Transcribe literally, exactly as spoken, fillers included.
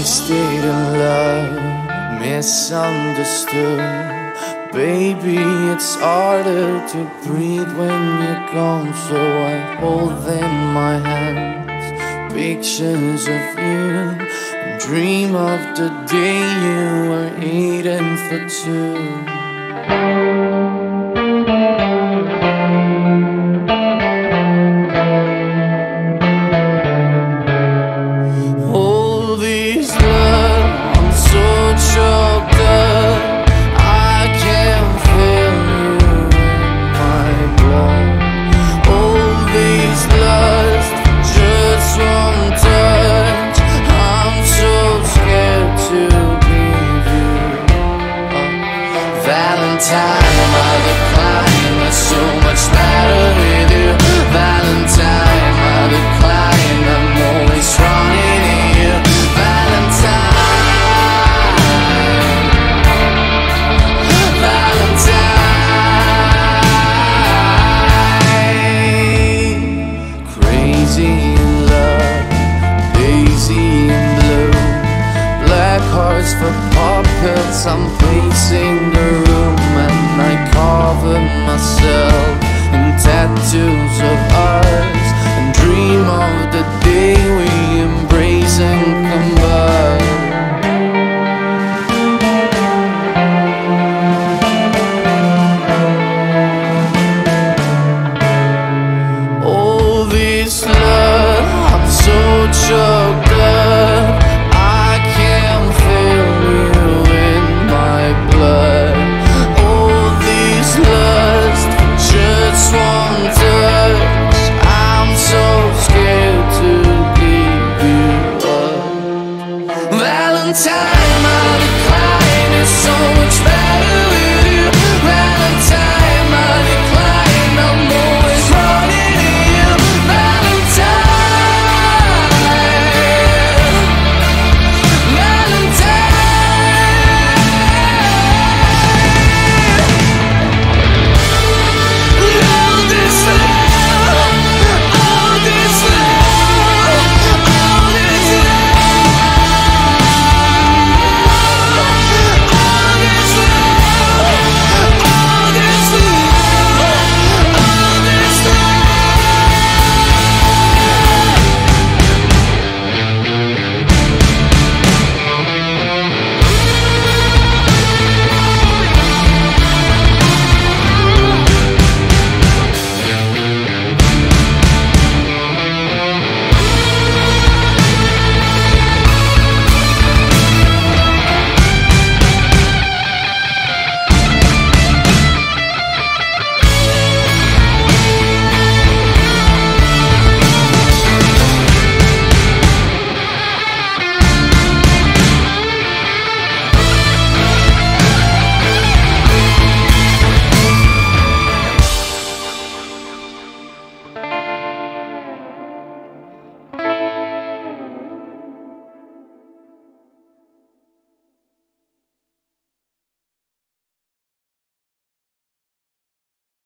Wasted in love, misunderstood. Baby, it's harder to breathe when you're gone, so I hold in my hands pictures of you and dream of the day you were eating for two. Valentine, I decline, there's so much matter with you. Valentine, I decline, I'm always running to you. Valentine, Valentine. Crazy in love, lazy in blue. Black hearts for puppets, I'm pacing the room. And I cover myself in tattoos of ours and dream of the